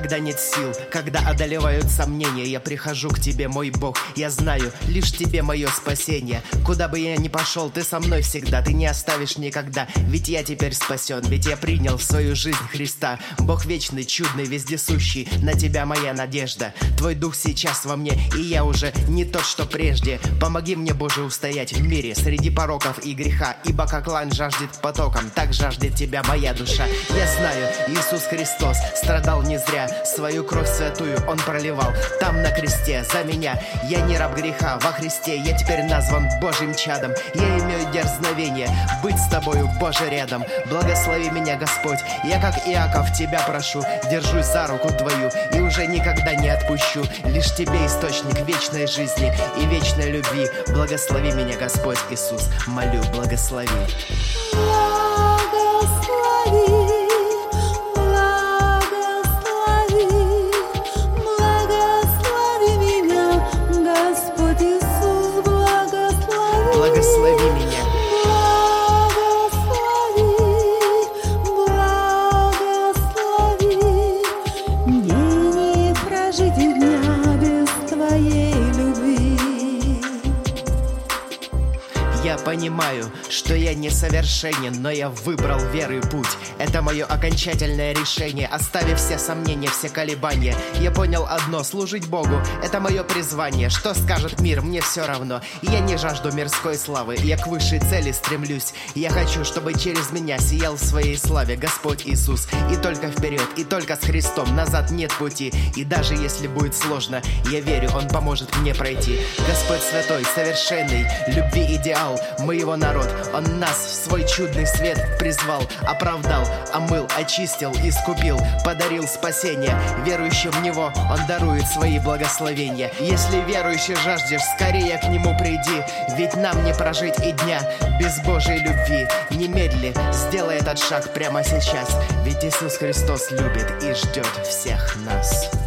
когда нет сил, когда одолевают сомнения, я прихожу к тебе, мой Бог. Я знаю, лишь тебе мое спасение. Куда бы я ни пошел, ты со мной всегда, ты не оставишь никогда. Ведь я теперь спасен, ведь я принял в свою жизнь Христа. Бог вечный, чудный, вездесущий, на тебя моя надежда. Твой дух сейчас во мне, и я уже не тот, что прежде. Помоги мне, Боже, устоять в мире среди пороков и греха, ибо как лань жаждет потоком, так жаждет тебя моя душа. Я знаю, Иисус Христос страдал не зря, свою кровь святую Он проливал там на кресте за меня. Я не раб греха, во Христе я теперь назван Божьим чадом. Я имею дерзновение быть с тобою, Боже, рядом. Благослови меня, Господь, я как Иаков тебя прошу, держусь за руку твою и уже никогда не отпущу. Лишь тебе источник вечной жизни и вечной любви. Благослови меня, Господь Иисус, молю, благослови. Благослови меня. Мне не прожить дня без твоей любви. Я понимаю, что я несовершенен, но я выбрал веры путь. Это мое окончательное решение, оставив все сомнения, все колебания. Я понял одно: служить Богу — это мое призвание. Что скажет мир, мне все равно. Я не жажду мирской славы, я к высшей цели стремлюсь. Я хочу, чтобы через меня сиял в своей славе Господь Иисус. И только вперед, и только с Христом, назад нет пути. И даже если будет сложно, я верю, Он поможет мне пройти. Господь святой, совершенный, любви идеал, мы Его народ. Он нас в свой чудный свет призвал, оправдал, омыл, очистил, искупил, подарил спасение. Верующим в Него Он дарует свои благословения. Если верующий жаждешь, скорее к Нему приди, ведь нам не прожить и дня без Божьей любви. Немедли, сделай этот шаг прямо сейчас, ведь Иисус Христос любит и ждет всех нас.